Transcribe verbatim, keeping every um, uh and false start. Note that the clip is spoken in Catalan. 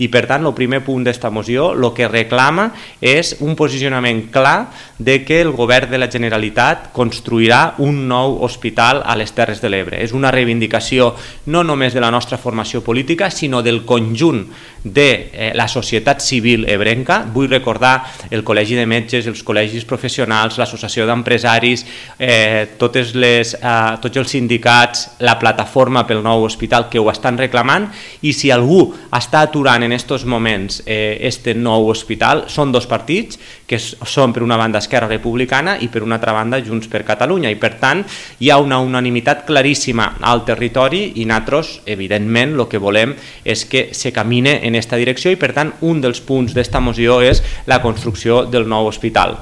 I per tant el primer punt d'esta moció el que reclama és un posicionament clar de que el govern de la Generalitat construirà un nou hospital a les Terres de l'Ebre. És una reivindicació no només de la nostra formació política, sinó del conjunt de eh, la societat civil ebrenca. Vull recordar el Col·legi de Metges, els col·legis professionals, l'Associació d'Empresaris, eh, totes les, eh, tots els sindicats, la plataforma pel nou hospital que ho estan reclamant, i si algú està aturant en estos moments eh, este nou hospital són dos partits, que són per una banda Esquerra Republicana i per una altra banda Junts per Catalunya, i per tant hi ha una unanimitat claríssima al territori i nosaltres evidentment el que volem és que se camine en aquesta direcció, i per tant un dels punts d'esta moció és la construcció del nou hospital.